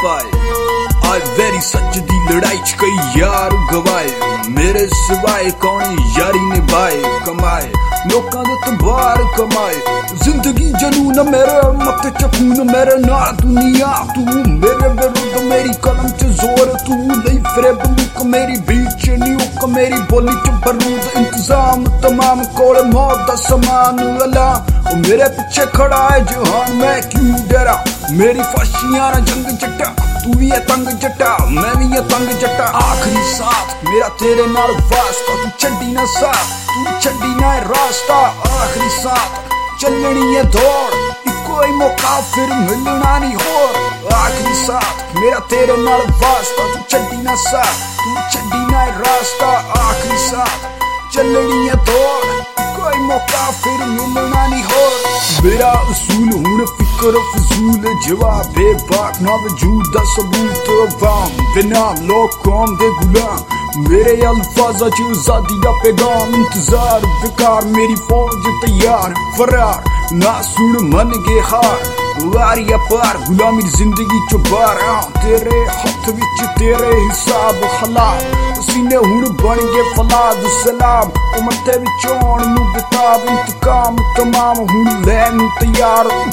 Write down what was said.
पाए। आज वेरी सच दी लड़ाई च कई यार गवाए, मेरे सिवाय कौन यारी निभाए कमाए, लोकां दे तबार कमाए। जिंदगी जनून मेरे मत चकून मेरे नाल दुनिया तू, मेरे विरुद्ध मेरी कलम च जोर तू, नहीं फिरे बंदूक मेरी बीच च न्यूक, मेरी बोली च बरूद इंतजाम तमाम, कोल मौत दा समान अला, मेरे पीछे खड़ा है जहान मैं क्यों डरा, मेरी फांसियां ना जंग जट्टा, तू भी है तंग जट्टा मैं भी है तंग जट्टा। आखिरी साथ मेरा तेरे नाल वास्ता, तू छड्डी ना साथ तू छड्डी ना रास्ता, आखिरी साथ चलनी है दौड़, कोई मौका फिर मिलना नहीं होर। आखिरी साथ मेरा तेरे नाल वास्ता, तू छड्डी ना साथ तू छड्डी ना रास्ता, आखिरी साथ चलनी है दौड़, कोई मौका फिर मिलना नहीं होर। मेरा उसूल हुण फिक्र फजूल, जवाब बेबाक ना वजूद दा सबूत, अवाम बेनाम लोग कौम दे गुलाम, मेरे अल्फाजा च आजादी दा पैगाम, इंतजार बेकार मेरी फौज तैयार फरार, ना सुन मन गे हार, वारिया पार गुलामी जिंदगी चो बार, तेरे हथ विच तेरे हिसाब खलाब, सीने हुण बन गए फलाद सलाम, मत्थे विच होण नू बेताब इंतकाम तमाम, हुण लैन तैयार